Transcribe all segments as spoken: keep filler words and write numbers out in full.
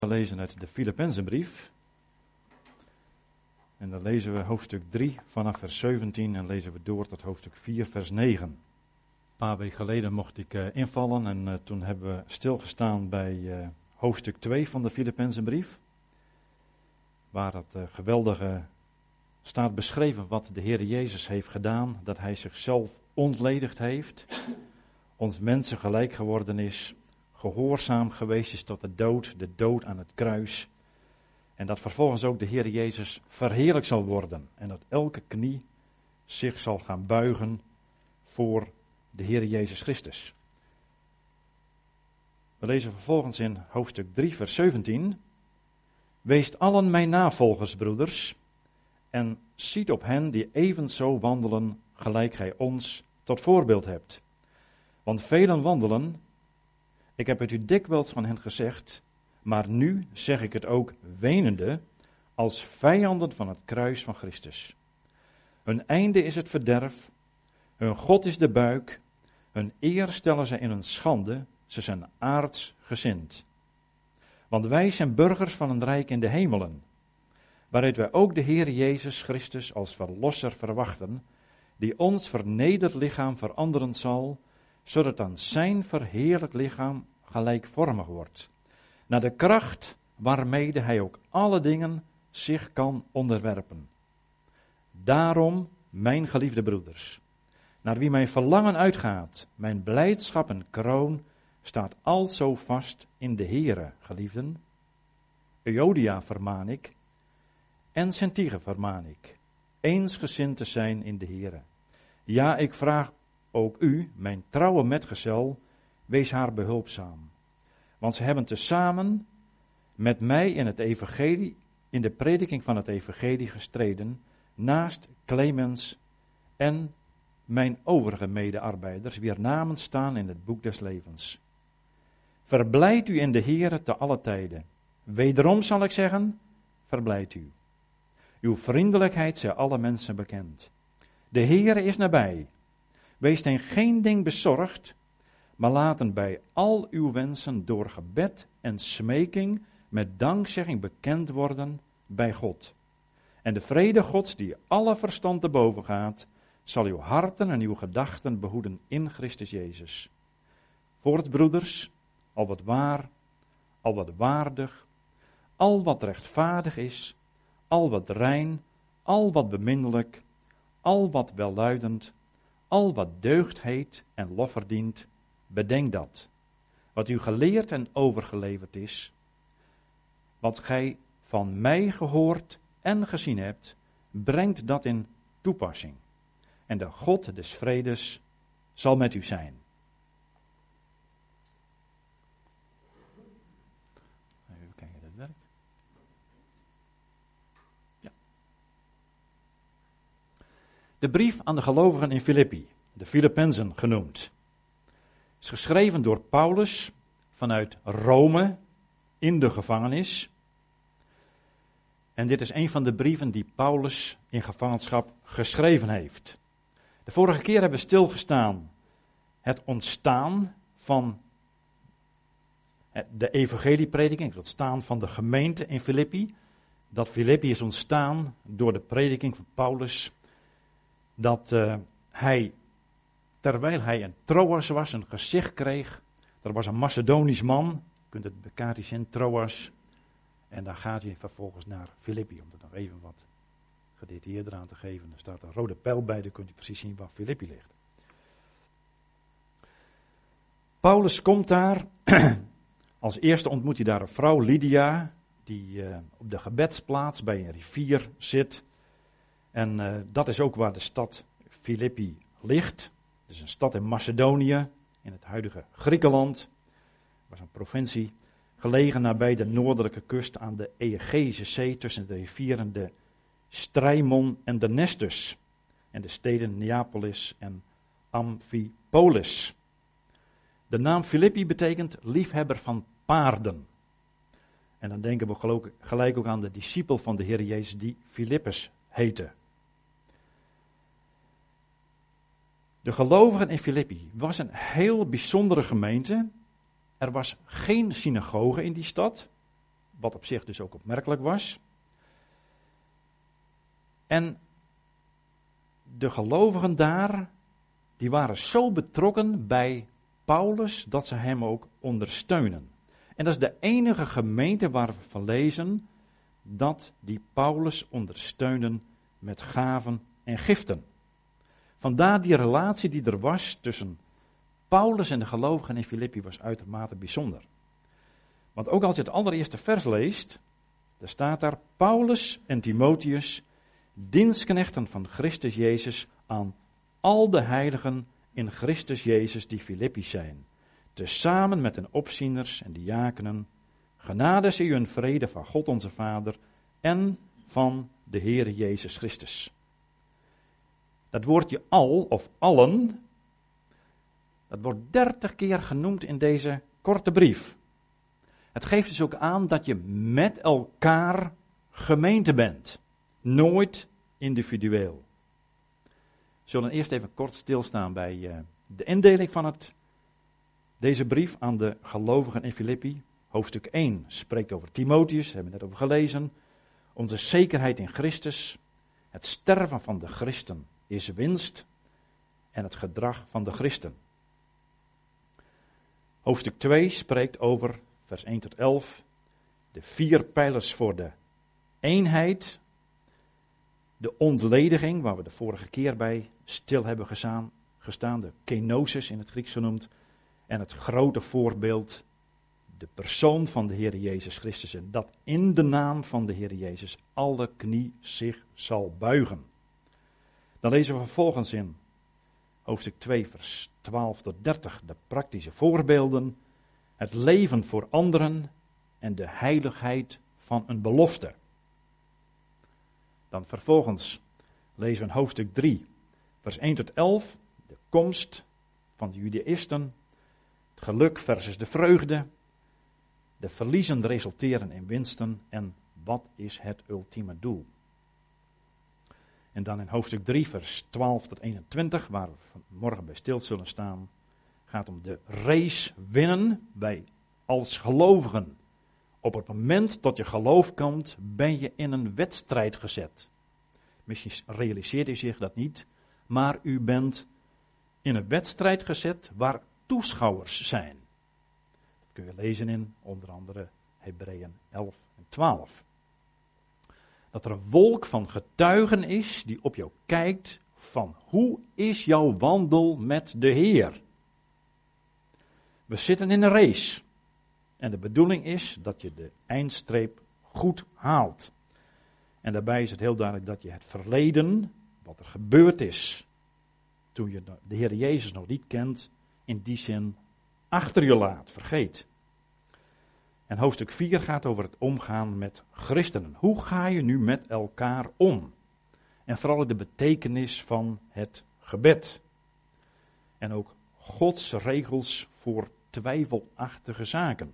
We lezen uit de Filippenzenbrief. En dan lezen we hoofdstuk drie vanaf vers zeventien en lezen we door tot hoofdstuk vier vers negen. Een paar weken geleden mocht ik uh, invallen en uh, toen hebben we stilgestaan bij uh, hoofdstuk twee van de Filippenzenbrief. Waar het uh, geweldige staat beschreven wat de Heer Jezus heeft gedaan. Dat Hij zichzelf ontledigd heeft, ons mensen gelijk geworden is, gehoorzaam geweest is tot de dood, de dood aan het kruis. En dat vervolgens ook de Heer Jezus verheerlijk zal worden. En dat elke knie zich zal gaan buigen voor de Heer Jezus Christus. We lezen vervolgens in hoofdstuk drie vers zeventien. Weest allen mijn navolgers, broeders, en ziet op hen die evenzo wandelen, gelijk gij ons tot voorbeeld hebt. Want velen wandelen, ik heb het u dikwijls van hen gezegd, maar nu zeg ik het ook wenende, als vijanden van het kruis van Christus. Hun einde is het verderf, hun God is de buik, hun eer stellen zij in hun schande, ze zijn aards gezind. Want wij zijn burgers van een rijk in de hemelen, waaruit wij ook de Heer Jezus Christus als verlosser verwachten, die ons vernederd lichaam veranderen zal, zodat aan zijn verheerlijk lichaam gelijkvormig wordt, naar de kracht waarmede hij ook alle dingen zich kan onderwerpen. Daarom, mijn geliefde broeders, naar wie mijn verlangen uitgaat, mijn blijdschap en kroon, staat alzo vast in de Heere, geliefden. Euodia vermaan ik, en Syntyche vermaan ik, eensgezind te zijn in de Heere. Ja, ik vraag ook u, mijn trouwe metgezel, wees haar behulpzaam. Want ze hebben tezamen met mij in het evangelie, in de prediking van het evangelie gestreden, naast Clemens en mijn overige medearbeiders, wier namen staan in het boek des levens. Verblijd u in de Heere te alle tijden. Wederom zal ik zeggen, verblijd u. Uw vriendelijkheid zij alle mensen bekend. De Heere is nabij. Wees in geen ding bezorgd, maar laten bij al uw wensen door gebed en smeking met dankzegging bekend worden bij God. En de vrede Gods, die alle verstand te boven gaat, zal uw harten en uw gedachten behoeden in Christus Jezus. Voorts, broeders, al wat waar, al wat waardig, al wat rechtvaardig is, al wat rein, al wat beminnelijk, al wat welluidend, al wat deugd heet en lof verdient, bedenk dat. Wat u geleerd en overgeleverd is, wat gij van mij gehoord en gezien hebt, brengt dat in toepassing. En de God des vredes zal met u zijn. Even kijken of dat werkt. Ja. De brief aan de gelovigen in Filippi, de Filippenzen genoemd, is geschreven door Paulus vanuit Rome in de gevangenis. En dit is een van de brieven die Paulus in gevangenschap geschreven heeft. De vorige keer hebben we stilgestaan het ontstaan van de evangelieprediking, het ontstaan van de gemeente in Filippi. Dat Filippi is ontstaan door de prediking van Paulus, dat uh, hij, terwijl hij in Troas was, een gezicht kreeg. Er was een Macedonisch man, je kunt het bekijken in Troas. En daar gaat hij vervolgens naar Filippi, om er nog even wat gedetailleerder aan te geven. Er staat een rode pijl bij, dan kunt u precies zien waar Filippi ligt. Paulus komt daar, als eerste ontmoet hij daar een vrouw, Lydia, die uh, op de gebedsplaats bij een rivier zit. En uh, dat is ook waar de stad Filippi ligt. Het is een stad in Macedonië, in het huidige Griekenland. Het was een provincie, gelegen nabij de noordelijke kust aan de Egeïsche Zee, tussen de rivieren de Strymon en de Nestus. En de steden Neapolis en Amphipolis. De naam Filippi betekent liefhebber van paarden. En dan denken we gelijk ook aan de discipel van de Heer Jezus die Filippus heette. De gelovigen in Filippi was een heel bijzondere gemeente. Er was geen synagoge in die stad. wat op zich dus ook opmerkelijk was. En de gelovigen daar, die waren zo betrokken bij Paulus dat ze hem ook ondersteunen. En dat is de enige gemeente waar we van lezen dat die Paulus ondersteunen met gaven en giften. Vandaar die relatie die er was tussen Paulus en de gelovigen in Filippi was uitermate bijzonder. Want ook als je het allereerste vers leest, daar staat daar Paulus en Timotheus, dienstknechten van Christus Jezus aan al de heiligen in Christus Jezus die Filippi zijn, tezamen met de opzieners en diakenen, genade zij u en vrede van God onze Vader en van de Heere Jezus Christus. Dat woordje al of allen, dat wordt dertig keer genoemd in deze korte brief. Het geeft dus ook aan dat je met elkaar gemeente bent, nooit individueel. We zullen eerst even kort stilstaan bij uh, de indeling van het, deze brief aan de gelovigen in Filippi. Hoofdstuk één spreekt over Timotheus, daar hebben we net over gelezen. Onze zekerheid in Christus, het sterven van de christen is winst en het gedrag van de christen. Hoofdstuk twee spreekt over, vers één tot elf, de vier pijlers voor de eenheid, de ontlediging, waar we de vorige keer bij stil hebben gestaan, gestaan de kenosis in het Grieks genoemd, en het grote voorbeeld, de persoon van de Heer Jezus Christus, en dat in de naam van de Heer Jezus alle knie zich zal buigen. Dan lezen we vervolgens in hoofdstuk twee, vers twaalf tot dertig, de praktische voorbeelden, het leven voor anderen en de heiligheid van een belofte. Dan vervolgens lezen we in hoofdstuk drie, vers één tot elf, de komst van de Judaïsten, het geluk versus de vreugde, de verliezen resulteren in winsten en wat is het ultieme doel. En dan in hoofdstuk drie, vers twaalf tot eenentwintig, waar we morgen bij stil zullen staan, gaat om de race winnen bij als gelovigen. Op het moment dat je geloof komt, ben je in een wedstrijd gezet. Misschien realiseert u zich dat niet, maar u bent in een wedstrijd gezet waar toeschouwers zijn. Dat kun je lezen in onder andere Hebreeën elf en twaalf. Dat er een wolk van getuigen is die op jou kijkt van hoe is jouw wandel met de Heer. We zitten in een race. En de bedoeling is dat je de eindstreep goed haalt. En daarbij is het heel duidelijk dat je het verleden, wat er gebeurd is, toen je de Heer Jezus nog niet kent, in die zin achter je laat, vergeet. En hoofdstuk vier gaat over het omgaan met christenen. Hoe ga je nu met elkaar om? En vooral de betekenis van het gebed. En ook Gods regels voor twijfelachtige zaken.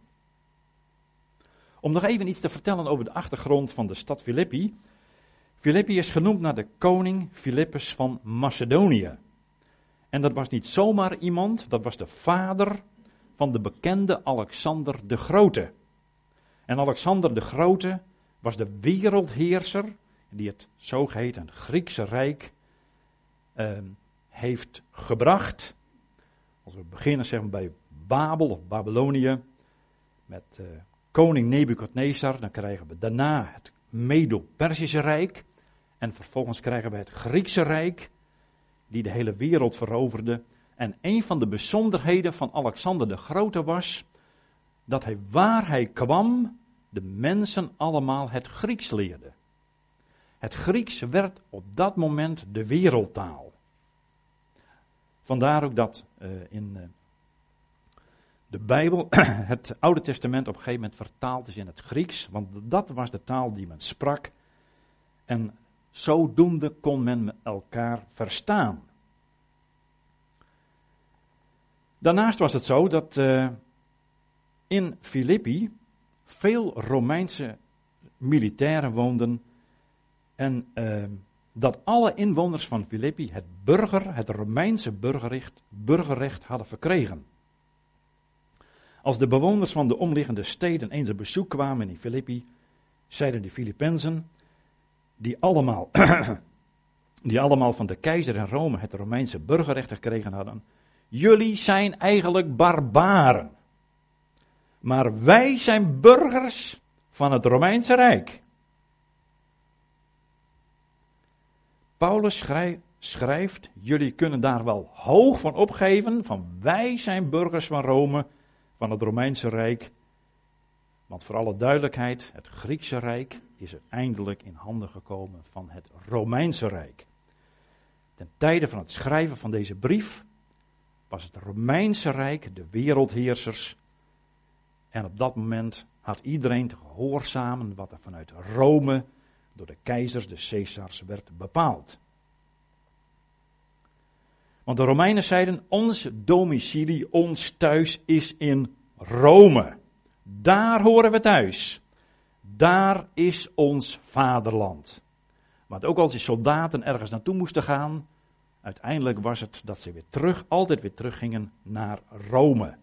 Om nog even iets te vertellen over de achtergrond van de stad Filippi. Filippi is genoemd naar de koning Philippus van Macedonië. En dat was niet zomaar iemand, dat was de vader van de bekende Alexander de Grote. En Alexander de Grote was de wereldheerser die het zogeheten Griekse Rijk uh, heeft gebracht. Als we beginnen zeg maar, bij Babel of Babylonië met uh, koning Nebukadnezar, dan krijgen we daarna het Medo-Persische Rijk. En vervolgens krijgen we het Griekse Rijk, die de hele wereld veroverde. En een van de bijzonderheden van Alexander de Grote was dat hij waar hij kwam, de mensen allemaal het Grieks leerde. Het Grieks werd op dat moment de wereldtaal. Vandaar ook dat uh, in uh, de Bijbel het Oude Testament op een gegeven moment vertaald is in het Grieks, want dat was de taal die men sprak. En zodoende kon men elkaar verstaan. Daarnaast was het zo dat uh, in Filippi veel Romeinse militairen woonden en uh, dat alle inwoners van Filippi het burger, het Romeinse burgerrecht, burgerrecht hadden verkregen. Als de bewoners van de omliggende steden eens op bezoek kwamen in Filippi, zeiden de Filippenzen, die allemaal, die allemaal van de keizer in Rome het Romeinse burgerrecht gekregen hadden, jullie zijn eigenlijk barbaren. Maar wij zijn burgers van het Romeinse Rijk. Paulus schrijft, schrijft, jullie kunnen daar wel hoog van opgeven, van wij zijn burgers van Rome, van het Romeinse Rijk. Want voor alle duidelijkheid, het Griekse Rijk is uiteindelijk in handen gekomen van het Romeinse Rijk. Ten tijde van het schrijven van deze brief was het Romeinse Rijk de wereldheersers. En op dat moment had iedereen te gehoorzamen wat er vanuit Rome door de keizers, de Caesars, werd bepaald. Want de Romeinen zeiden, ons domicilie, ons thuis is in Rome. Daar horen we thuis. Daar is ons vaderland. Want ook als die soldaten ergens naartoe moesten gaan, uiteindelijk was het dat ze weer terug, altijd weer teruggingen naar Rome.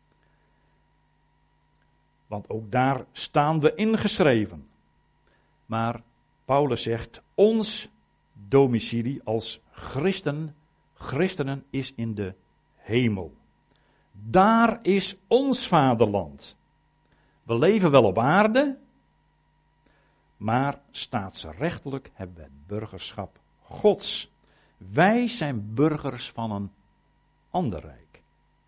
Want ook daar staan we ingeschreven. Maar Paulus zegt, ons domicilie als christen, christenen is in de hemel. Daar is ons vaderland. We leven wel op aarde, maar staatsrechtelijk hebben we het burgerschap Gods. Wij zijn burgers van een ander rijk.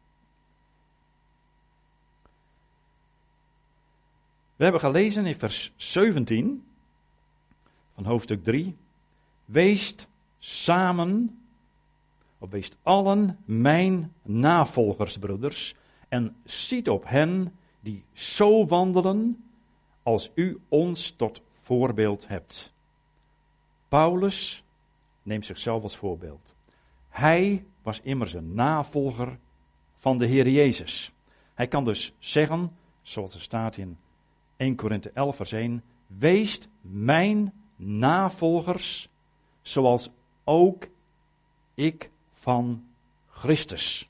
We hebben gelezen in vers zeventien van hoofdstuk drie. Weest samen, of weest allen mijn navolgers, broeders, en ziet op hen die zo wandelen als u ons tot voorbeeld hebt. Paulus neemt zichzelf als voorbeeld. Hij was immers een navolger van de Heer Jezus. Hij kan dus zeggen, zoals er staat in eerste Korinthe elf vers één, weest mijn navolgers, zoals ook ik van Christus.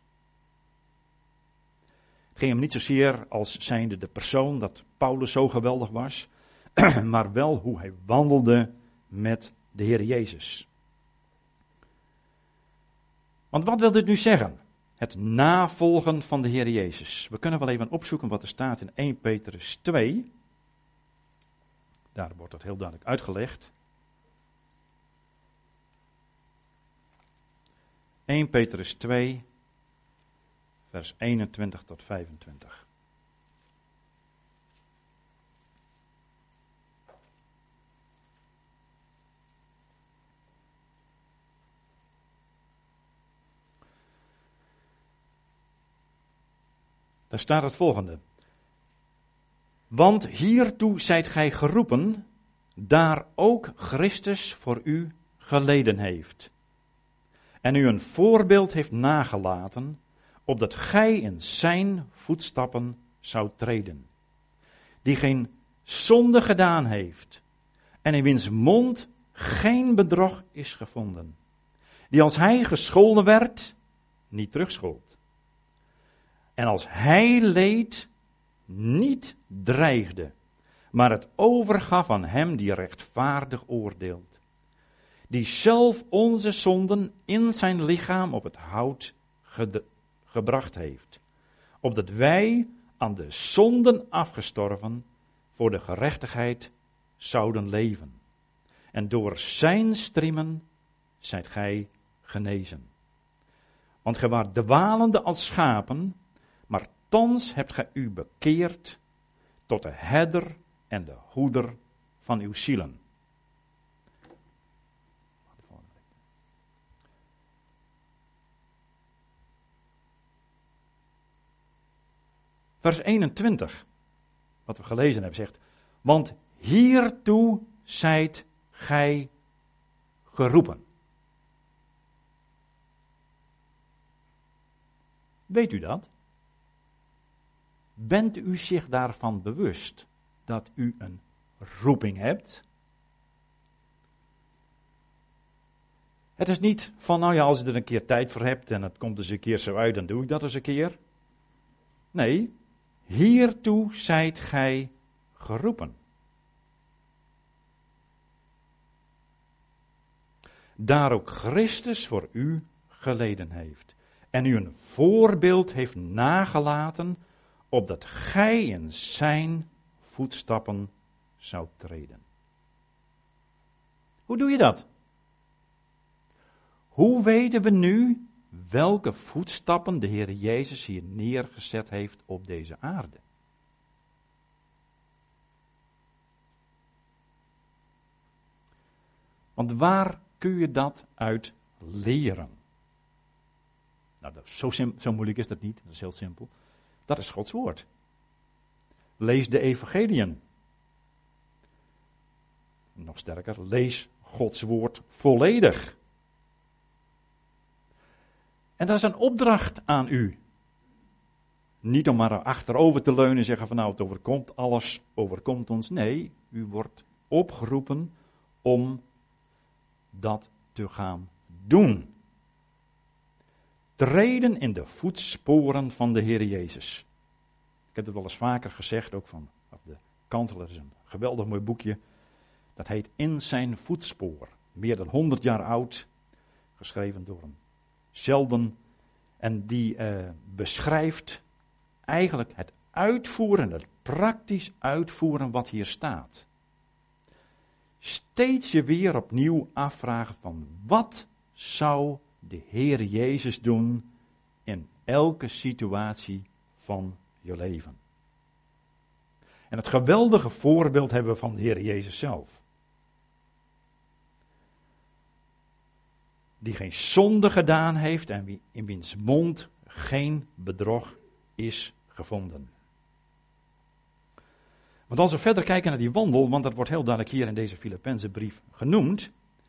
Het ging hem niet zozeer als zijnde de persoon dat Paulus zo geweldig was, maar wel hoe hij wandelde met de Heer Jezus. Want wat wil dit nu zeggen? Het navolgen van de Heer Jezus. We kunnen wel even opzoeken wat er staat in eerste Petrus twee. Daar wordt dat heel duidelijk uitgelegd. eerste Petrus twee, vers eenentwintig tot vijfentwintig. Daar staat het volgende. Want hiertoe zijt gij geroepen, daar ook Christus voor u geleden heeft. En u een voorbeeld heeft nagelaten, opdat gij in zijn voetstappen zou treden. Die geen zonde gedaan heeft, en in wiens mond geen bedrog is gevonden. Die als hij gescholden werd, niet terugschold. En als hij leed, niet dreigde, maar het overgaf aan hem die rechtvaardig oordeelt. Die zelf onze zonden in zijn lichaam op het hout ge- gebracht heeft. Opdat wij aan de zonden afgestorven voor de gerechtigheid zouden leven. En door zijn striemen zijt gij genezen. Want gij waart dwalende als schapen, maar thans hebt gij u bekeerd tot de herder en de hoeder van uw zielen. Vers eenentwintig, wat we gelezen hebben, zegt, want hiertoe zijt gij geroepen. Weet u dat? Bent u zich daarvan bewust dat u een roeping hebt? Het is niet van, nou ja, als je er een keer tijd voor hebt en het komt eens een keer zo uit, dan doe ik dat eens een keer. Nee, hiertoe zijt gij geroepen. Daar ook Christus voor u geleden heeft en u een voorbeeld heeft nagelaten, opdat gij in zijn voetstappen zou treden. Hoe doe je dat? Hoe weten we nu welke voetstappen de Heer Jezus hier neergezet heeft op deze aarde? Want waar kun je dat uit leren? Nou, dat is zo, sim- zo moeilijk is dat niet, dat is heel simpel. Dat is Gods woord. Lees de evangeliën. Nog sterker, lees Gods woord volledig. En dat is een opdracht aan u. Niet om maar achterover te leunen en zeggen van nou het overkomt, alles overkomt ons. Nee, u wordt opgeroepen om dat te gaan doen. Treden in de voetsporen van de Heer Jezus. Ik heb het wel eens vaker gezegd, ook van de kanselier, is een geweldig mooi boekje. Dat heet In zijn voetspoor. Meer dan honderd jaar oud. Geschreven door een Sheldon. En die uh, beschrijft eigenlijk het uitvoeren, het praktisch uitvoeren wat hier staat. Steeds je weer opnieuw afvragen van wat zou de Heer Jezus doen in elke situatie van je leven. En het geweldige voorbeeld hebben we van de Heer Jezus zelf. Die geen zonde gedaan heeft en in wiens mond geen bedrog is gevonden. Want als we verder kijken naar die wandel, want dat wordt heel duidelijk hier in deze Filippenzen brief genoemd.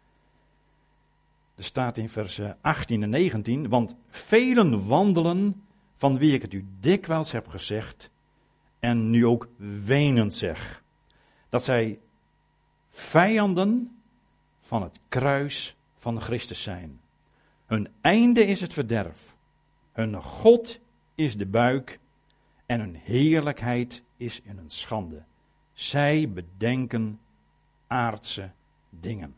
Er staat in vers achttien en negentien, want velen wandelen van wie ik het u dikwijls heb gezegd en nu ook wenend zeg. Dat zij vijanden van het kruis van Christus zijn. Hun einde is het verderf. Hun God is de buik en hun heerlijkheid is in hun schande. Zij bedenken aardse dingen.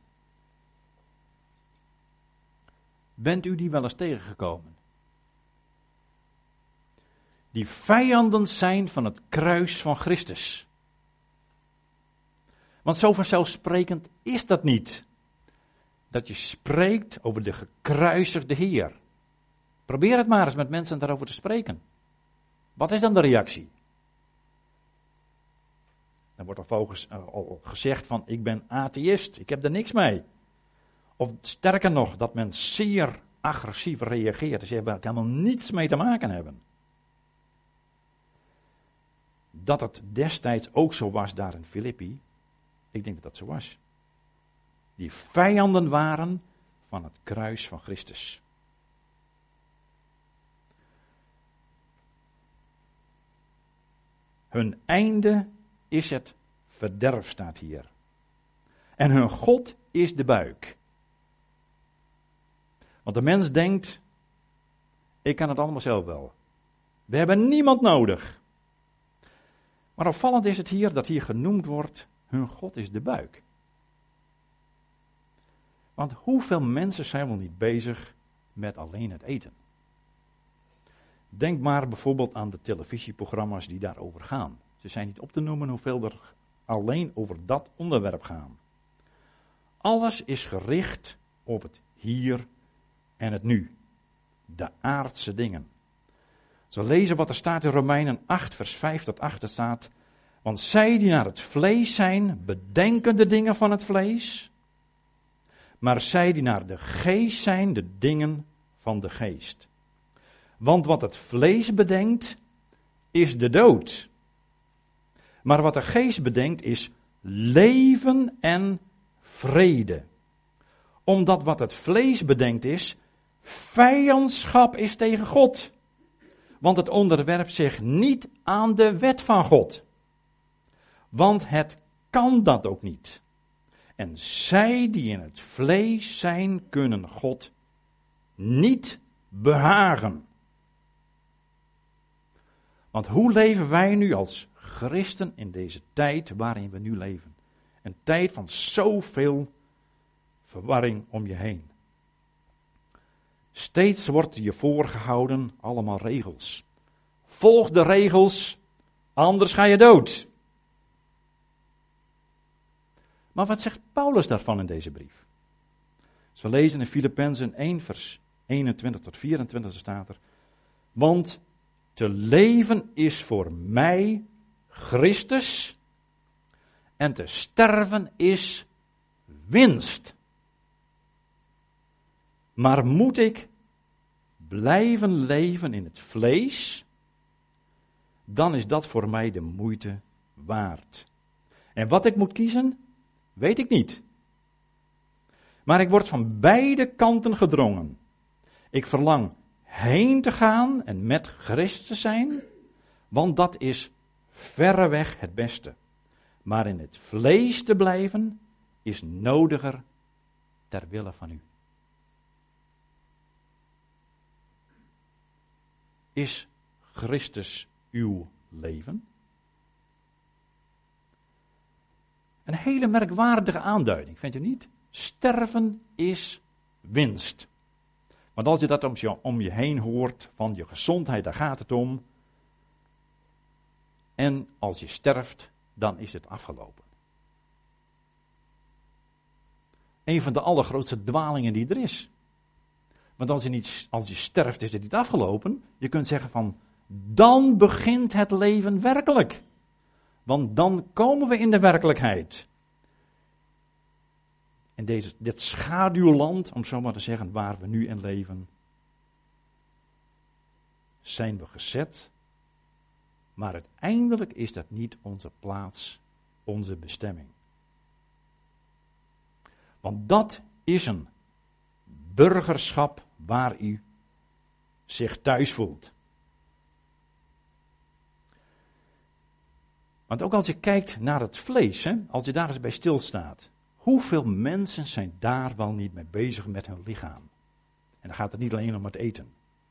Bent u die wel eens tegengekomen? Die vijanden zijn van het kruis van Christus. Want zo vanzelfsprekend is dat niet. Dat je spreekt over de gekruisigde Heer. Probeer het maar eens met mensen daarover te spreken. Wat is dan de reactie? Dan wordt er volgens uh, al gezegd van ik ben atheïst, ik heb er niks mee. Of sterker nog, dat men zeer agressief reageert. Dus je hebt er helemaal niets mee te maken hebben. Dat het destijds ook zo was daar in Filippi, ik denk dat dat zo was. Die vijanden waren van het kruis van Christus. Hun einde is het verderf, staat hier. En hun God is de buik. Want de mens denkt, ik kan het allemaal zelf wel. We hebben niemand nodig. Maar opvallend is het hier dat hier genoemd wordt, hun God is de buik. Want hoeveel mensen zijn wel niet bezig met alleen het eten? Denk maar bijvoorbeeld aan de televisieprogramma's die daarover gaan. Ze zijn niet op te noemen hoeveel er alleen over dat onderwerp gaan. Alles is gericht op het hier en het nu. De aardse dingen. Zo lezen wat er staat in Romeinen acht vers vijf tot acht. Er staat, want zij die naar het vlees zijn, bedenken de dingen van het vlees. Maar zij die naar de geest zijn, de dingen van de geest. Want wat het vlees bedenkt, is de dood. Maar wat de geest bedenkt, is leven en vrede. Omdat wat het vlees bedenkt is, vijandschap is tegen God. Want het onderwerpt zich niet aan de wet van God. Want het kan dat ook niet. En zij die in het vlees zijn, kunnen God niet behagen. Want hoe leven wij nu als christen in deze tijd waarin we nu leven? Een tijd van zoveel verwarring om je heen. Steeds wordt je voorgehouden allemaal regels. Volg de regels, anders ga je dood. Maar wat zegt Paulus daarvan in deze brief? Als we lezen in Filippenzen één vers eenentwintig tot vierentwintig staat er: want te leven is voor mij Christus en te sterven is winst. Maar moet ik blijven leven in het vlees, dan is dat voor mij de moeite waard. En wat ik moet kiezen, weet ik niet. Maar ik word van beide kanten gedrongen. Ik verlang heen te gaan en met Christus te zijn, want dat is verreweg het beste. Maar in het vlees te blijven is nodiger ter wille van u. Is Christus uw leven? Een hele merkwaardige aanduiding, vindt u niet? Sterven is winst. Want als je dat om je, om je heen hoort, van je gezondheid, daar gaat het om. En als je sterft, dan is het afgelopen. Een van de allergrootste dwalingen die er is. Want als je, niet, als je sterft, is het niet afgelopen. Je kunt zeggen van, dan begint het leven werkelijk. Want dan komen we in de werkelijkheid. In deze, dit schaduwland, om zo maar te zeggen, waar we nu in leven, zijn we gezet. Maar uiteindelijk is dat niet onze plaats, onze bestemming. Want dat is een burgerschap waar u zich thuis voelt. Want ook als je kijkt naar het vlees, hè, als je daar eens bij stilstaat. Hoeveel mensen zijn daar wel niet mee bezig met hun lichaam? En dan gaat het niet alleen om het eten.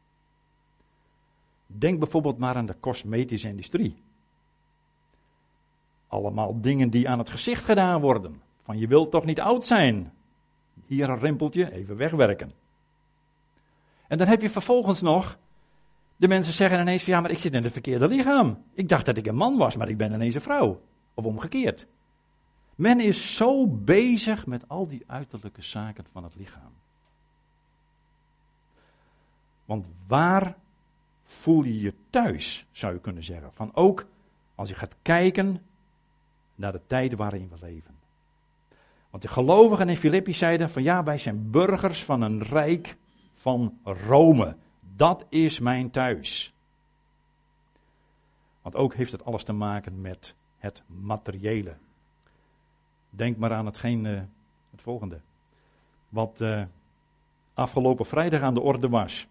Denk bijvoorbeeld maar aan de cosmetische industrie. Allemaal dingen die aan het gezicht gedaan worden. Van je wilt toch niet oud zijn? Hier een rimpeltje, even wegwerken. En dan heb je vervolgens nog, de mensen zeggen ineens van ja, maar ik zit in het verkeerde lichaam. Ik dacht dat ik een man was, maar ik ben ineens een vrouw. Of omgekeerd. Men is zo bezig met al die uiterlijke zaken van het lichaam. Want waar voel je je thuis, zou je kunnen zeggen. Van ook als je gaat kijken naar de tijden waarin we leven. Want de gelovigen in Filippi zeiden van ja, wij zijn burgers van een rijk van Rome. Dat is mijn thuis. Want ook heeft het alles te maken met het materiële. Denk maar aan hetgeen, uh, het volgende. Wat uh, afgelopen vrijdag aan de orde was.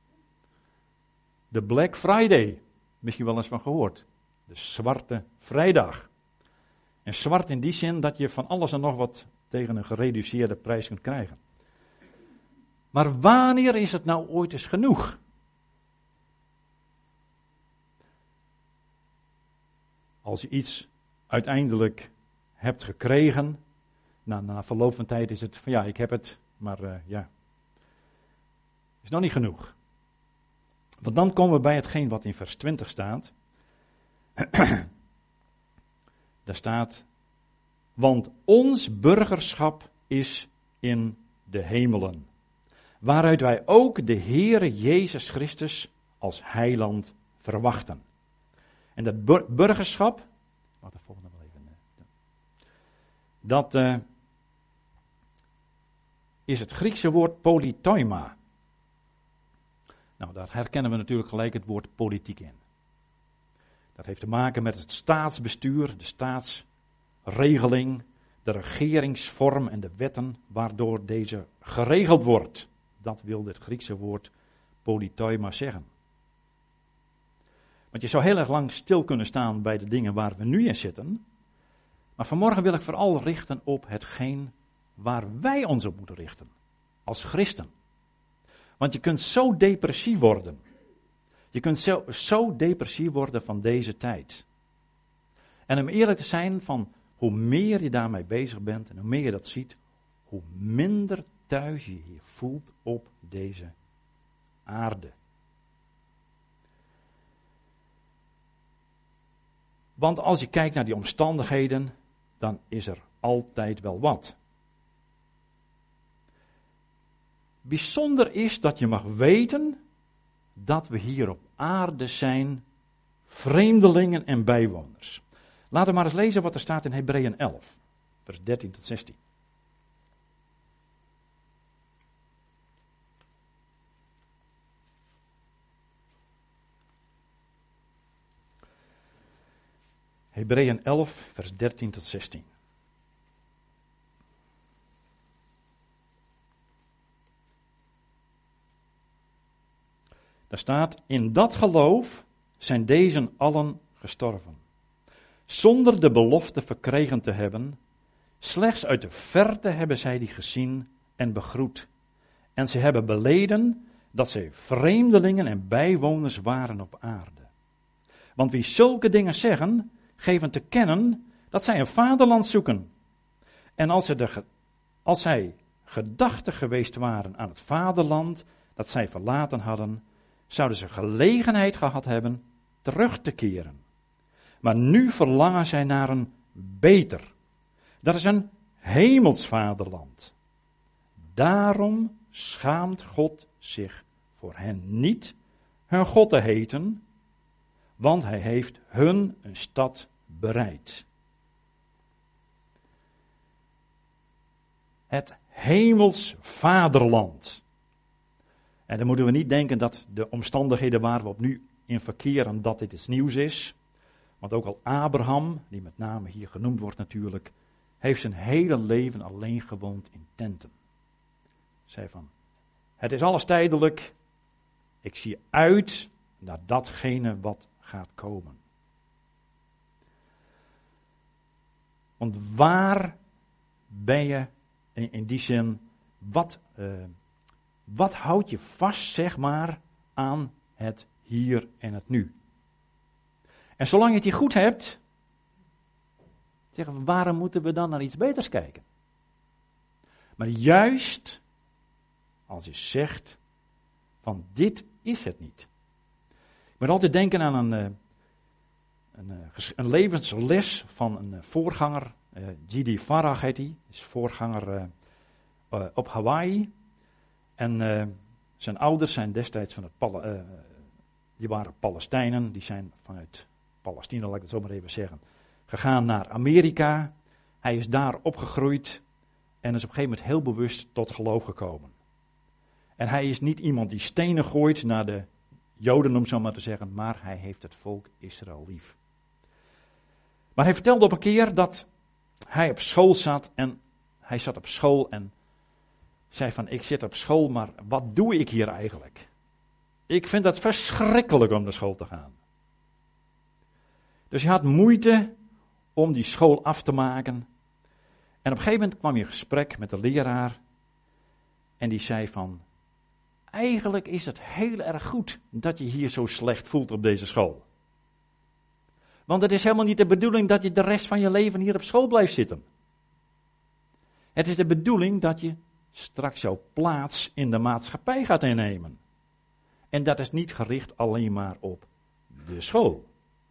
De Black Friday. Misschien wel eens van gehoord. De Zwarte Vrijdag. En zwart in die zin dat je van alles en nog wat tegen een gereduceerde prijs kunt krijgen. Maar wanneer is het nou ooit eens genoeg? Als je iets uiteindelijk hebt gekregen, na, na verloop van tijd is het van ja, ik heb het, maar uh, ja, is nog niet genoeg. Want dan komen we bij hetgeen wat in vers twintig staat. Daar staat, want ons burgerschap is in de hemelen, waaruit wij ook de Heere Jezus Christus als heiland verwachten. En dat bur- burgerschap, wat de volgende wel even, dat uh, is het Griekse woord politeuma. Nou, daar herkennen we natuurlijk gelijk het woord politiek in. Dat heeft te maken met het staatsbestuur, de staatsregeling, de regeringsvorm en de wetten waardoor deze geregeld wordt. Dat wil het Griekse woord politeuma zeggen. Want je zou heel erg lang stil kunnen staan bij de dingen waar we nu in zitten. Maar vanmorgen wil ik vooral richten op hetgeen waar wij ons op moeten richten. Als christen. Want je kunt zo depressief worden. Je kunt zo, zo depressief worden van deze tijd. En om eerlijk te zijn, van hoe meer je daarmee bezig bent en hoe meer je dat ziet, hoe minder thuis je je voelt op deze aarde. Want als je kijkt naar die omstandigheden, dan is er altijd wel wat. Bijzonder is dat je mag weten dat we hier op aarde zijn, vreemdelingen en bijwoners. Laten we maar eens lezen wat er staat in Hebreeën elf, vers dertien tot zestien. Hebreeën elf, vers dertien tot zestien. Daar staat, in dat geloof zijn deze allen gestorven. Zonder de belofte verkregen te hebben, slechts uit de verte hebben zij die gezien en begroet. En ze hebben beleden dat zij vreemdelingen en bijwoners waren op aarde. Want wie zulke dingen zeggen, geven te kennen dat zij een vaderland zoeken. En als, de, als zij gedachtig geweest waren aan het vaderland dat zij verlaten hadden, zouden ze gelegenheid gehad hebben terug te keren. Maar nu verlangen zij naar een beter. Dat is een hemels vaderland. Daarom schaamt God zich voor hen niet hun God te heten, want hij heeft hun een stad bereid. Het hemels vaderland. En dan moeten we niet denken dat de omstandigheden waar we op nu in verkeren, dat dit iets nieuws is. Want ook al Abraham, die met name hier genoemd wordt natuurlijk, heeft zijn hele leven alleen gewoond in tenten. Zei van, het is alles tijdelijk, ik zie uit naar datgene wat gaat komen. Want waar ben je in, in die zin, wat, uh, wat houdt je vast, zeg maar, aan het hier en het nu? En zolang je het hier goed hebt, zeggen we, waarom moeten we dan naar iets beters kijken? Maar juist als je zegt van dit is het niet. Ik moet altijd denken aan een, een, een levensles van een voorganger, G D Farag heet hij, is voorganger uh, op Hawaii. En uh, zijn ouders zijn destijds van het, Pal- uh, die waren Palestijnen, die zijn vanuit Palestina, laat ik het zo maar even zeggen, gegaan naar Amerika. Hij is daar opgegroeid en is op een gegeven moment heel bewust tot geloof gekomen. En hij is niet iemand die stenen gooit naar de Joden, om zo maar te zeggen, maar hij heeft het volk Israël lief. Maar hij vertelde op een keer dat hij op school zat en hij zat op school en zei van, ik zit op school, maar wat doe ik hier eigenlijk? Ik vind het verschrikkelijk om naar school te gaan. Dus hij had moeite om die school af te maken. En op een gegeven moment kwam hij in gesprek met de leraar. En die zei van, eigenlijk is het heel erg goed dat je hier zo slecht voelt op deze school. Want het is helemaal niet de bedoeling dat je de rest van je leven hier op school blijft zitten. Het is de bedoeling dat je straks jouw plaats in de maatschappij gaat innemen. En dat is niet gericht alleen maar op de school.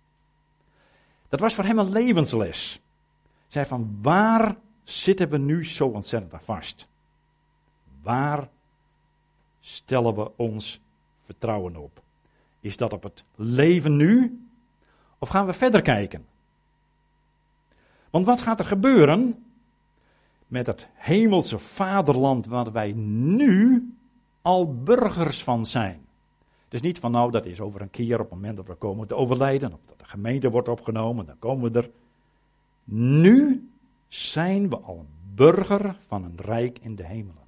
Dat was voor hem een levensles. Hij zei van, waar zitten we nu zo ontzettend aan vast? Waar stellen we ons vertrouwen op? Is dat op het leven nu? Of gaan we verder kijken? Want wat gaat er gebeuren met het hemelse vaderland waar wij nu al burgers van zijn? Dus niet van nou, dat is over een keer op het moment dat we komen te overlijden, of dat de gemeente wordt opgenomen, dan komen we er. Nu zijn we al een burger van een rijk in de hemelen.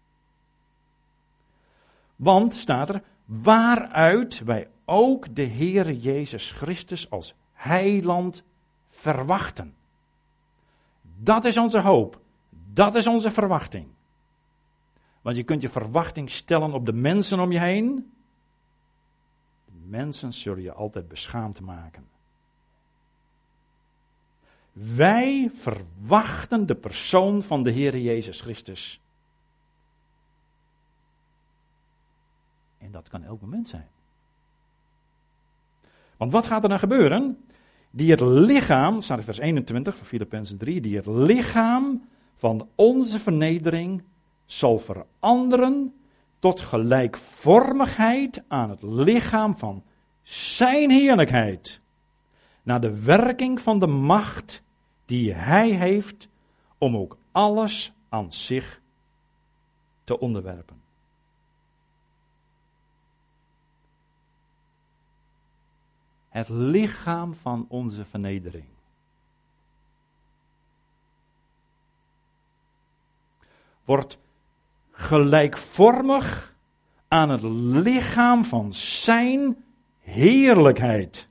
Want, staat er, waaruit wij ook de Heere Jezus Christus als heiland verwachten. Dat is onze hoop. Dat is onze verwachting. Want je kunt je verwachting stellen op de mensen om je heen. De mensen zullen je altijd beschaamd maken. Wij verwachten de persoon van de Heer Jezus Christus. En dat kan elk moment zijn. Want wat gaat er dan gebeuren? Die het lichaam, staat in vers eenentwintig van Filippenzen drie, die het lichaam van onze vernedering zal veranderen tot gelijkvormigheid aan het lichaam van zijn heerlijkheid. Naar de werking van de macht die hij heeft om ook alles aan zich te onderwerpen. Het lichaam van onze vernedering. Wordt gelijkvormig aan het lichaam van zijn heerlijkheid.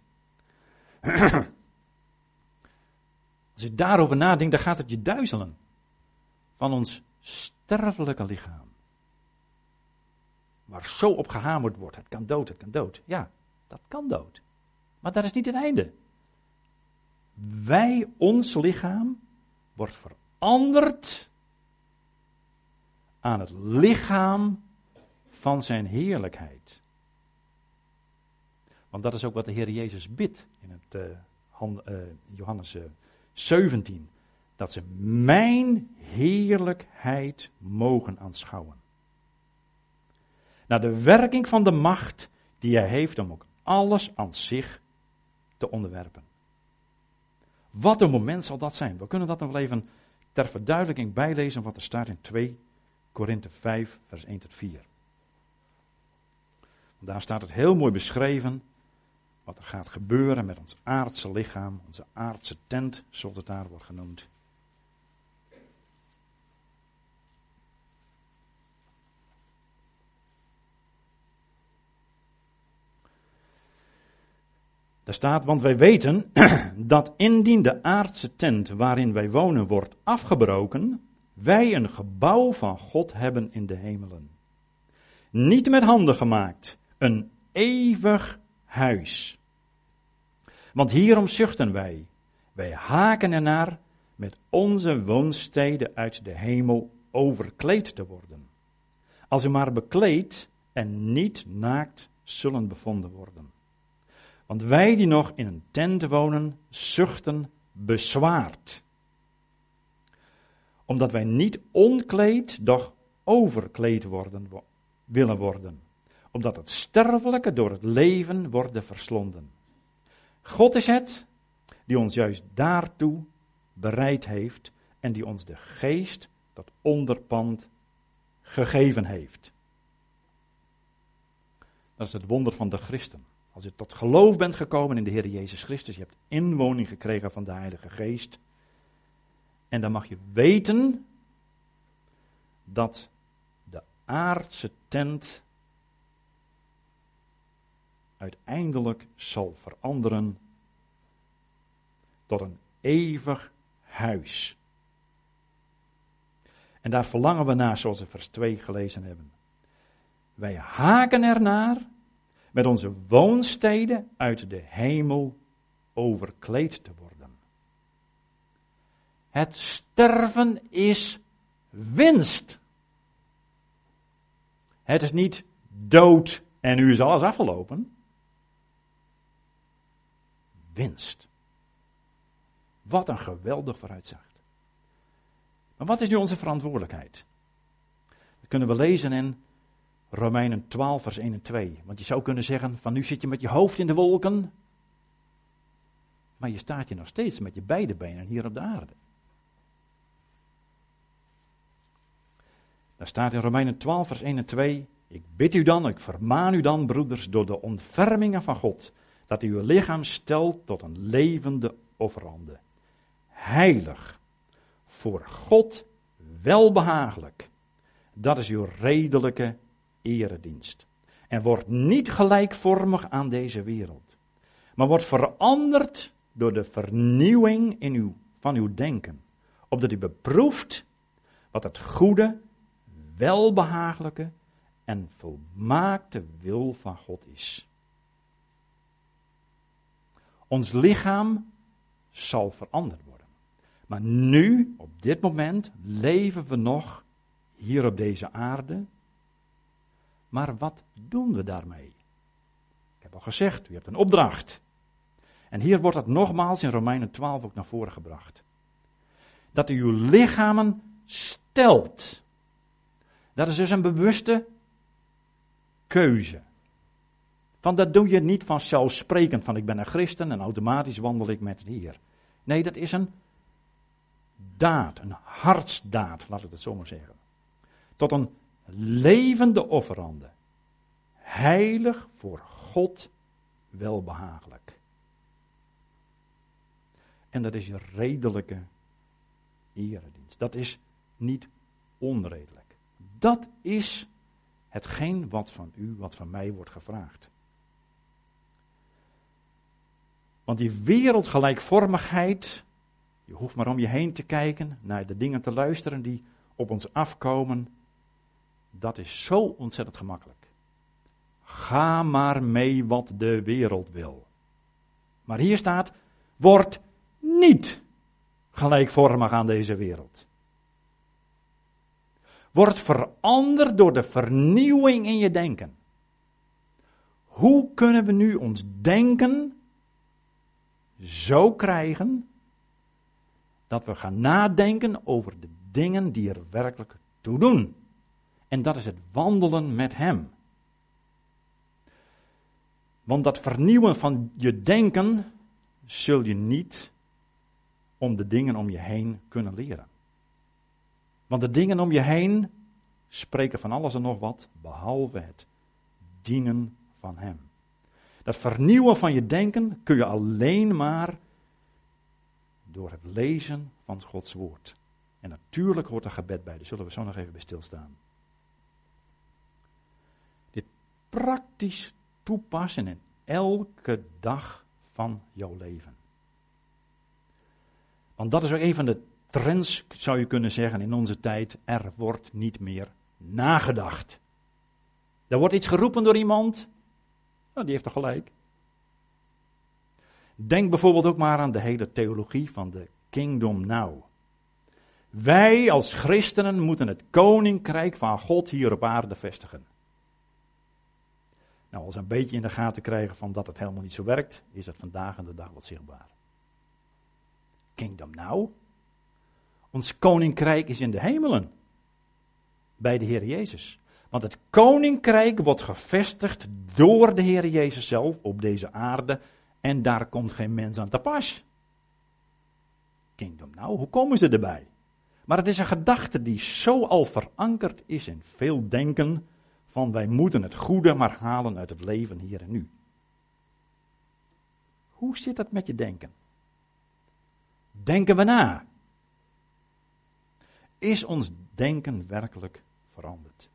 Als je daarover nadenkt, dan gaat het je duizelen. Van ons sterfelijke lichaam. Waar zo op gehamerd wordt. Het kan dood, het kan dood. Ja, dat kan dood. Maar dat is niet het einde. Wij, ons lichaam, wordt veranderd aan het lichaam van zijn heerlijkheid. Want dat is ook wat de Heer Jezus bidt in het uh, Han, uh, Johannes uh, zeventien. Dat ze mijn heerlijkheid mogen aanschouwen. Naar de werking van de macht die hij heeft om ook alles aan zich te onderwerpen. Wat een moment zal dat zijn. We kunnen dat nog wel even ter verduidelijking bijlezen wat er staat in twee Korinthe vijf vers één tot vier. Daar staat het heel mooi beschreven wat er gaat gebeuren met ons aardse lichaam, onze aardse tent, zoals het daar wordt genoemd. Daar staat, want wij weten dat indien de aardse tent waarin wij wonen wordt afgebroken, wij een gebouw van God hebben in de hemelen. Niet met handen gemaakt, een eeuwig huis. Want hierom zuchten wij. Wij haken ernaar met onze woonsteden uit de hemel overkleed te worden. Als u maar bekleed en niet naakt zullen bevonden worden. Want wij die nog in een tent wonen, zuchten bezwaard. Omdat wij niet onkleed, doch overkleed worden, willen worden. Omdat het sterfelijke door het leven wordt verslonden. God is het die ons juist daartoe bereid heeft en die ons de geest, dat onderpand, gegeven heeft. Dat is het wonder van de christen. Als je tot geloof bent gekomen in de Heer Jezus Christus, je hebt inwoning gekregen van de Heilige Geest. En dan mag je weten dat de aardse tent uiteindelijk zal veranderen tot een eeuwig huis. En daar verlangen we naar, zoals we vers twee gelezen hebben. Wij haken ernaar met onze woonsteden uit de hemel overkleed te worden. Het sterven is winst. Het is niet dood en nu is alles afgelopen. Winst. Wat een geweldig vooruitzicht. Maar wat is nu onze verantwoordelijkheid? Dat kunnen we lezen in Romeinen twaalf vers één en twee. Want je zou kunnen zeggen, van nu zit je met je hoofd in de wolken. Maar je staat je nog steeds met je beide benen hier op de aarde. Daar staat in Romeinen twaalf vers één en twee. Ik bid u dan, ik vermaan u dan, broeders, door de ontfermingen van God, dat u uw lichaam stelt tot een levende offerande. Heilig, voor God welbehagelijk. Dat is uw redelijke eredienst. En wordt niet gelijkvormig aan deze wereld, maar wordt veranderd door de vernieuwing in uw, van uw denken, opdat u beproeft wat het goede, welbehagelijke en volmaakte wil van God is. Ons lichaam zal veranderd worden. Maar nu, op dit moment, leven we nog hier op deze aarde. Maar wat doen we daarmee? Ik heb al gezegd, u hebt een opdracht. En hier wordt het nogmaals in Romeinen twaalf ook naar voren gebracht. Dat u uw lichamen stelt. Dat is dus een bewuste keuze. Want dat doe je niet vanzelfsprekend, van ik ben een christen en automatisch wandel ik met de Heer. Nee, dat is een daad, een hartsdaad, laat ik het zo maar zeggen. Tot een levende offerande. Heilig voor God welbehagelijk. En dat is je redelijke eredienst. Dat is niet onredelijk. Dat is hetgeen wat van u, wat van mij wordt gevraagd. Want die wereldgelijkvormigheid, je hoeft maar om je heen te kijken, naar de dingen te luisteren die op ons afkomen, dat is zo ontzettend gemakkelijk. Ga maar mee wat de wereld wil. Maar hier staat, word niet gelijkvormig aan deze wereld. Word veranderd door de vernieuwing in je denken. Hoe kunnen we nu ons denken zo krijgen dat we gaan nadenken over de dingen die er werkelijk toe doen? En dat is het wandelen met Hem. Want dat vernieuwen van je denken zul je niet om de dingen om je heen kunnen leren. Want de dingen om je heen spreken van alles en nog wat, behalve het dienen van Hem. Dat vernieuwen van je denken kun je alleen maar door het lezen van Gods woord. En natuurlijk hoort er gebed bij, daar zullen we zo nog even bij stilstaan. Dit praktisch toepassen in elke dag van jouw leven. Want dat is ook een van de trends, zou je kunnen zeggen, in onze tijd. Er wordt niet meer nagedacht. Er wordt iets geroepen door iemand. Nou, die heeft toch gelijk. Denk bijvoorbeeld ook maar aan de hele theologie van de Kingdom Now. Wij als christenen moeten het koninkrijk van God hier op aarde vestigen. Nou, als we een beetje in de gaten krijgen van dat het helemaal niet zo werkt, is het vandaag en de dag wat zichtbaar. Kingdom Now. Ons koninkrijk is in de hemelen. Bij de Heer Jezus. Want het koninkrijk wordt gevestigd door de Heer Jezus zelf op deze aarde. En daar komt geen mens aan te pas. Kingdom Now, hoe komen ze erbij? Maar het is een gedachte die zo al verankerd is in veel denken. Van wij moeten het goede maar halen uit het leven hier en nu. Hoe zit dat met je denken? Denken we na? Is ons denken werkelijk veranderd?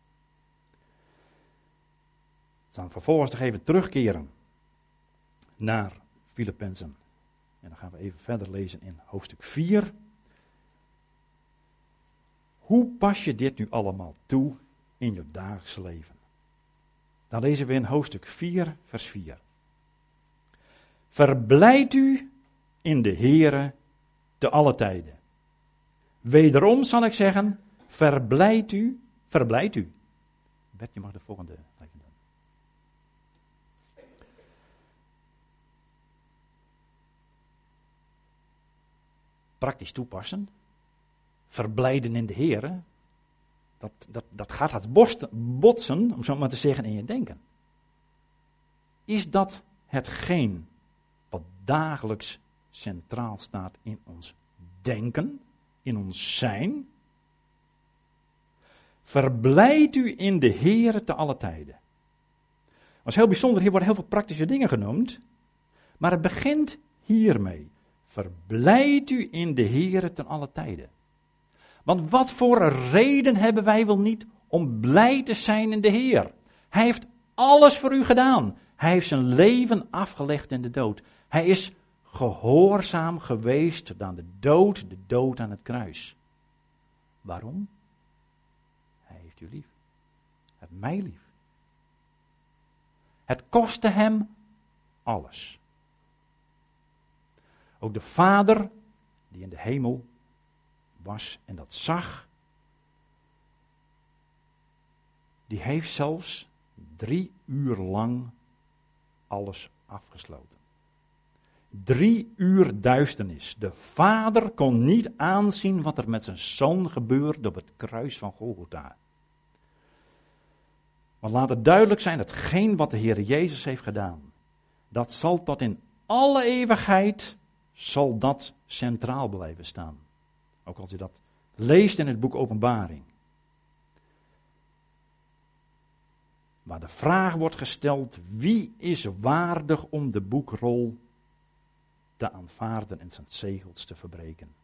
We gaan vervolgens nog even terugkeren naar Filippenzen. En dan gaan we even verder lezen in hoofdstuk vier. Hoe pas je dit nu allemaal toe in je dagelijks leven? Dan lezen we in hoofdstuk vier, vers vier. Verblijd u in de Heere te alle tijden. Wederom zal ik zeggen, verblijd u, verblijd u. Bert, je mag de volgende even doen. Praktisch toepassen. Verblijden in de Heere. Dat, dat, dat gaat het botsen, om zo maar te zeggen, in je denken. Is dat hetgeen wat dagelijks centraal staat in ons denken, in ons zijn? Verblijd u in de Heere te alle tijden. Dat is heel bijzonder, hier worden heel veel praktische dingen genoemd, maar het begint hiermee. Verblijd u in de Heere ten alle tijden. Want wat voor een reden hebben wij wel niet om blij te zijn in de Heer? Hij heeft alles voor u gedaan. Hij heeft zijn leven afgelegd in de dood. Hij is gehoorzaam geweest aan de dood, de dood aan het kruis. Waarom? Hij heeft u lief. Hij heeft mij lief. Het kostte hem alles. Ook de Vader die in de hemel was en dat zag, die heeft zelfs drie uur lang alles afgesloten. Drie uur duisternis. De Vader kon niet aanzien wat er met zijn zoon gebeurde op het kruis van Golgotha. Want laat het duidelijk zijn, hetgeen wat de Heer Jezus heeft gedaan, dat zal tot in alle eeuwigheid, zal dat centraal blijven staan. Ook als je dat leest in het boek Openbaring. Waar de vraag wordt gesteld, wie is waardig om de boekrol te aanvaarden en zijn zegels te verbreken?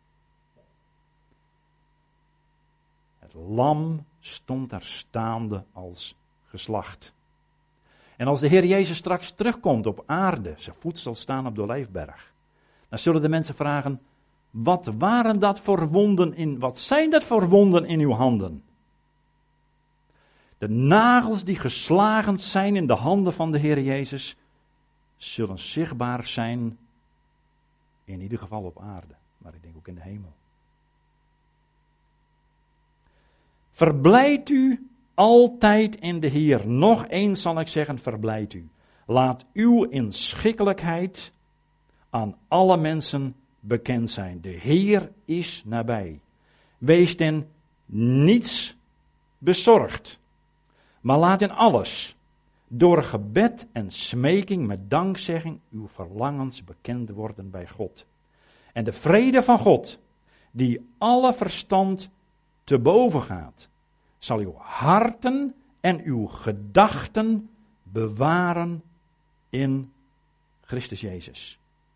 Het lam stond daar staande als geslacht. En als de Heer Jezus straks terugkomt op aarde, zijn voet zal staan op de Olijfberg, dan zullen de mensen vragen, wat waren dat voor wonden in, wat zijn dat voor wonden in uw handen? De nagels die geslagen zijn in de handen van de Heer Jezus, zullen zichtbaar zijn, in ieder geval op aarde, maar ik denk ook in de hemel. Verblijd u altijd in de Heer. Nog eens zal ik zeggen, verblijd u. Laat uw inschikkelijkheid aan alle mensen bekend zijn. De Heer is nabij. Wees in niets bezorgd, maar laat in alles, door gebed en smeking met dankzegging, uw verlangens bekend worden bij God. En de vrede van God, die alle verstand te boven gaat, zal uw harten en uw gedachten bewaren in Christus Jezus.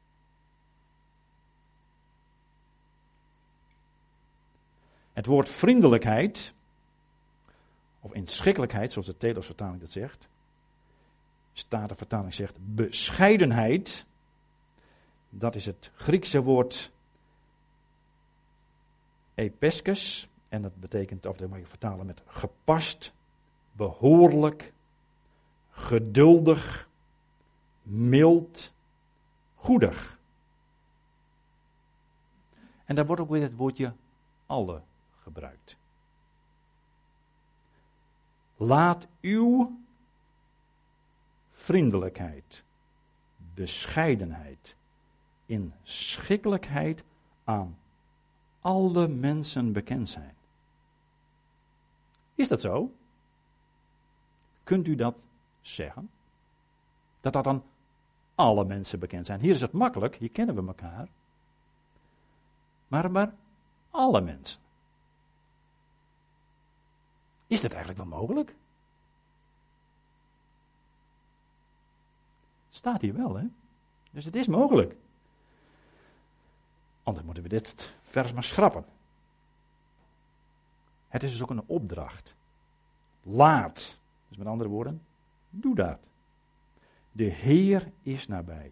Het woord vriendelijkheid, of inschikkelijkheid, zoals de Telos-vertaling dat zegt, Statenvertaling zegt bescheidenheid, dat is het Griekse woord epeskes, en dat betekent, of dat mag je vertalen met gepast, behoorlijk, geduldig, mild, goedig. En daar wordt ook weer het woordje alle gebruikt. Laat uw vriendelijkheid, bescheidenheid, inschikkelijkheid aan alle mensen bekend zijn. Is dat zo? Kunt u dat zeggen? Dat dat aan alle mensen bekend zijn. Hier is het makkelijk, hier kennen we elkaar. Maar maar alle mensen. Is dat eigenlijk wel mogelijk? Staat hier wel, hè? Dus het is mogelijk. Anders moeten we dit vers maar schrappen. Het is dus ook een opdracht. Laat. Dus met andere woorden, doe dat. De Heer is nabij.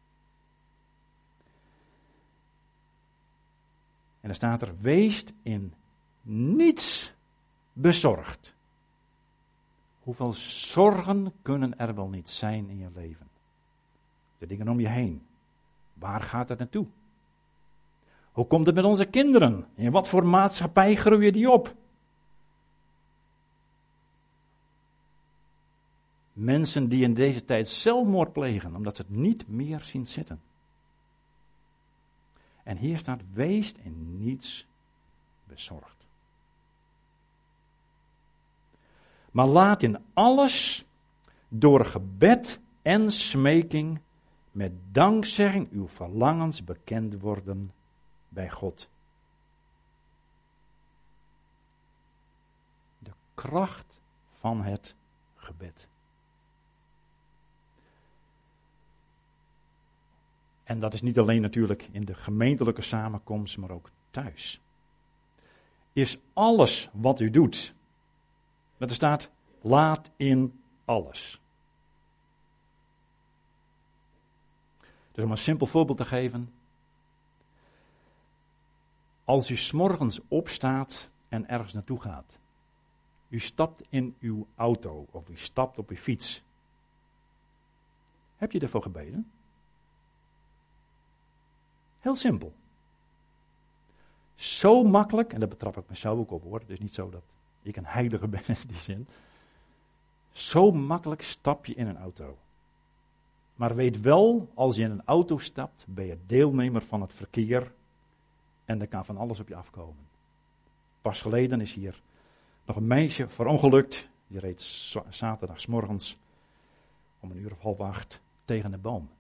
En dan staat er, wees in niets bezorgd. Hoeveel zorgen kunnen er wel niet zijn in je leven? De dingen om je heen. Waar gaat het naartoe? Hoe komt het met onze kinderen? In wat voor maatschappij groeien die op? Mensen die in deze tijd zelfmoord plegen, omdat ze het niet meer zien zitten. En hier staat, wees in niets bezorgd. Maar laat in alles door gebed en smeking met dankzegging uw verlangens bekend worden bij God. De kracht van het gebed. En dat is niet alleen natuurlijk in de gemeentelijke samenkomst, maar ook thuis. Is alles wat u doet, dat er staat, laat in alles. Dus om een simpel voorbeeld te geven. Als u 's morgens opstaat en ergens naartoe gaat. U stapt in uw auto of u stapt op uw fiets. Heb je ervoor gebeden? Heel simpel. Zo makkelijk, en daar betrap ik mezelf ook op hoor, het is niet zo dat ik een heilige ben in die zin. Zo makkelijk stap je in een auto. Maar weet wel, als je in een auto stapt, ben je deelnemer van het verkeer en er kan van alles op je afkomen. Pas geleden is hier nog een meisje verongelukt, die reed zaterdagsmorgens om een uur of half acht tegen de boom.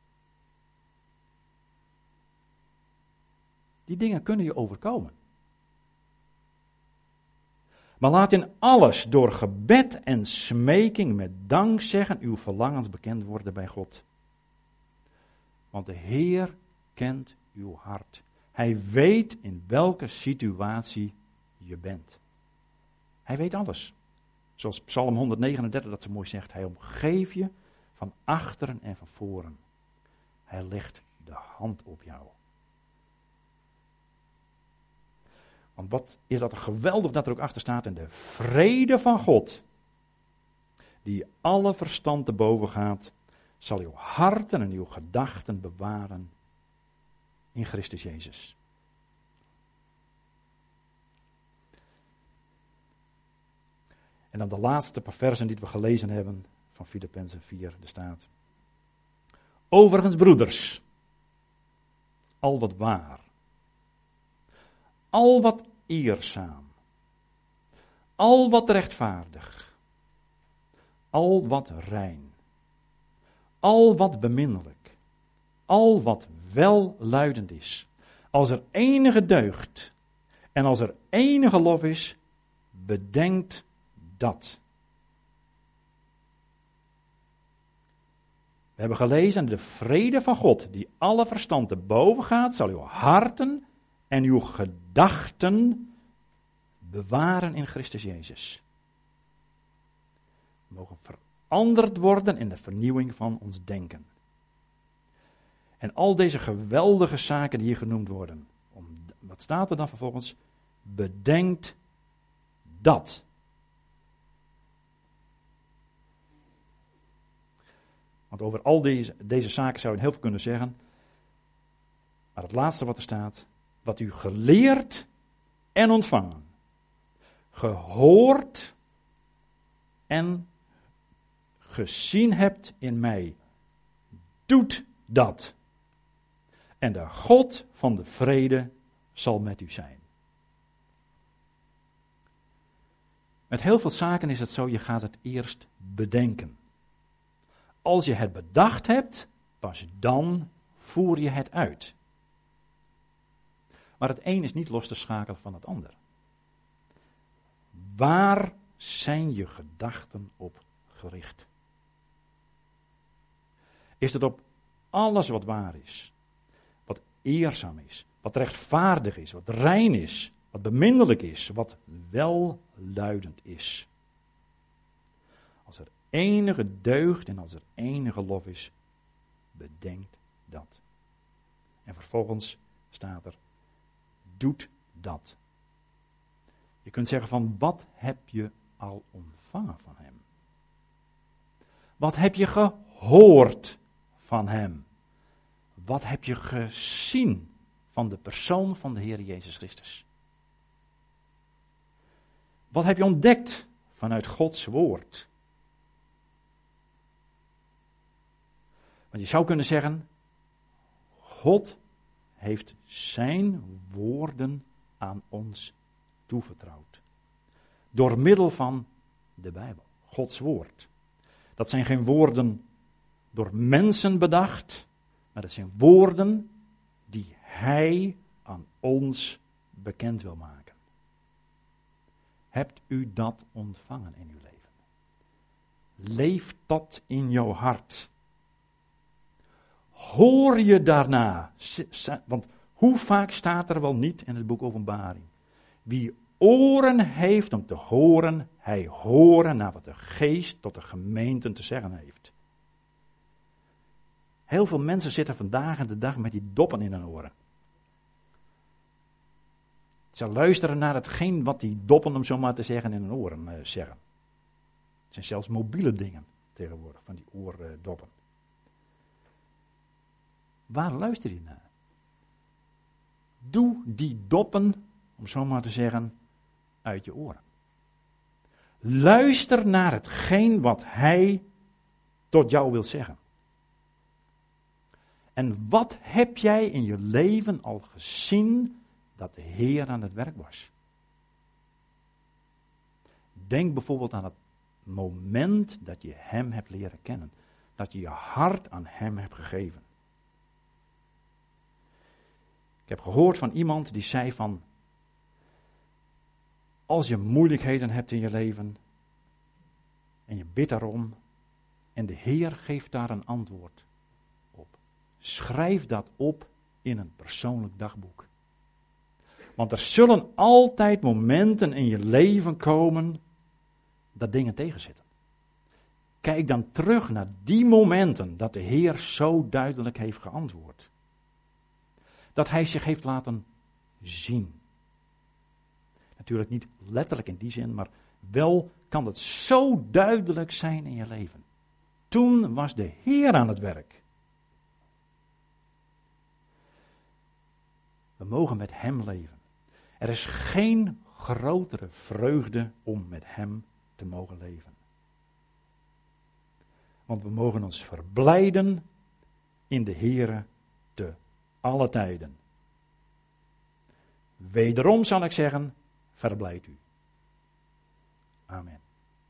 Die dingen kunnen je overkomen. Maar laat in alles door gebed en smeking met dankzeggen uw verlangens bekend worden bij God. Want de Heer kent uw hart. Hij weet in welke situatie je bent. Hij weet alles. Zoals Psalm honderdnegenendertig dat zo mooi zegt. Hij omgeeft je van achteren en van voren. Hij legt de hand op jou. Want wat is dat geweldig dat er ook achter staat. En de vrede van God, die alle verstand te boven gaat, zal uw harten en uw gedachten bewaren in Christus Jezus. En dan de laatste paar versen die we gelezen hebben van Filippenzen vier, er staat. Overigens, broeders, al wat waar, al wat eerzaam, al wat rechtvaardig, al wat rein, al wat beminnelijk, al wat welluidend is, als er enige deugd en als er enige lof is, bedenkt dat. We hebben gelezen, de vrede van God, die alle verstand te boven gaat, zal uw harten en uw gedachten bewaren in Christus Jezus. We mogen veranderd worden in de vernieuwing van ons denken. En al deze geweldige zaken die hier genoemd worden, om, wat staat er dan vervolgens? Bedenkt dat. Want over al deze, deze zaken zou je heel veel kunnen zeggen. Maar het laatste wat er staat, wat u geleerd en ontvangen, gehoord en gezien hebt in mij, doet dat. En de God van de vrede zal met u zijn. Met heel veel zaken is het zo, je gaat het eerst bedenken. Als je het bedacht hebt, pas dan voer je het uit. Maar het een is niet los te schakelen van het ander. Waar zijn je gedachten op gericht? Is het op alles wat waar is, wat eerzaam is, wat rechtvaardig is, wat rein is, wat beminnelijk is, wat welluidend is? Als er enige deugd en als er enige lof is, bedenkt dat. En vervolgens staat er, doet dat. Je kunt zeggen van, wat heb je al ontvangen van hem? Wat heb je gehoord van hem? Wat heb je gezien van de persoon van de Heer Jezus Christus? Wat heb je ontdekt vanuit Gods woord? Want je zou kunnen zeggen, God heeft zijn woorden aan ons toevertrouwd. Door middel van de Bijbel, Gods woord. Dat zijn geen woorden door mensen bedacht, maar dat zijn woorden die Hij aan ons bekend wil maken. Hebt u dat ontvangen in uw leven? Leeft dat in jouw hart? Hoor je daarna? Want hoe vaak staat er wel niet in het boek Openbaring? Wie oren heeft om te horen, hij horen naar wat de geest tot de gemeenten te zeggen heeft. Heel veel mensen zitten vandaag en de dag met die doppen in hun oren. Ze luisteren naar hetgeen wat die doppen, om zo maar te zeggen, in hun oren uh, zeggen. Het zijn zelfs mobiele dingen tegenwoordig, van die oordoppen. Waar luister je naar? Doe die doppen, om zo maar te zeggen, uit je oren. Luister naar hetgeen wat hij tot jou wil zeggen. En wat heb jij in je leven al gezien dat de Heer aan het werk was? Denk bijvoorbeeld aan het moment dat je hem hebt leren kennen. Dat je je hart aan hem hebt gegeven. Ik heb gehoord van iemand die zei van, als je moeilijkheden hebt in je leven en je bidt daarom en de Heer geeft daar een antwoord op. Schrijf dat op in een persoonlijk dagboek. Want er zullen altijd momenten in je leven komen dat dingen tegenzitten. Kijk dan terug naar die momenten dat de Heer zo duidelijk heeft geantwoord. Dat hij zich heeft laten zien. Natuurlijk niet letterlijk in die zin, maar wel kan het zo duidelijk zijn in je leven. Toen was de Heer aan het werk. We mogen met hem leven. Er is geen grotere vreugde om met hem te mogen leven. Want we mogen ons verblijden in de Heere te alle tijden. Wederom zal ik zeggen, verblijd u. Amen.